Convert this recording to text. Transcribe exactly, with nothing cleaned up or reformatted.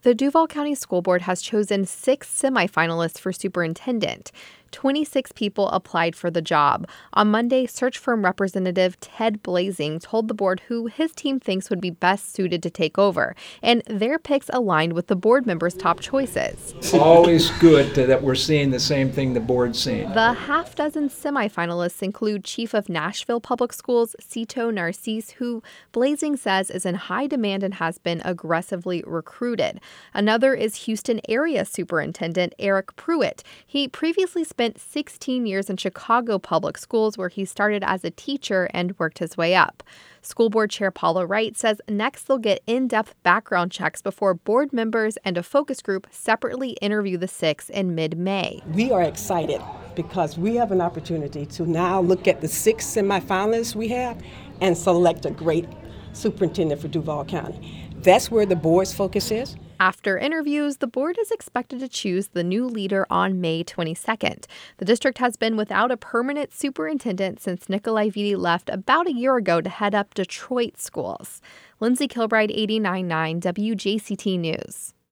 The Duval County School Board has chosen six semifinalists for superintendent. twenty-six people applied for the job. On Monday, search firm representative Ted Blazing told the board who his team thinks would be best suited to take over, and their picks aligned with the board members' top choices. Always good to, that we're seeing the same thing the board's seeing. The half dozen semifinalists include Chief of Nashville Public Schools, Cito Narcisse, who Blazing says is in high demand and has been aggressively recruited. Another is Houston area superintendent Eric Pruitt. He previously spent sixteen years in Chicago Public Schools, where he started as a teacher and worked his way up. School Board Chair Paula Wright says next they'll get in-depth background checks before board members and a focus group separately interview the six in mid-May. We are excited because we have an opportunity to now look at the six semifinalists we have and select a great superintendent for Duval County. That's where the board's focus is. After interviews, the board is expected to choose the new leader on May twenty-second. The district has been without a permanent superintendent since Nikolai Vitti left about a year ago to head up Detroit schools. Lindsay Kilbride, eighty-nine point nine W J C T News.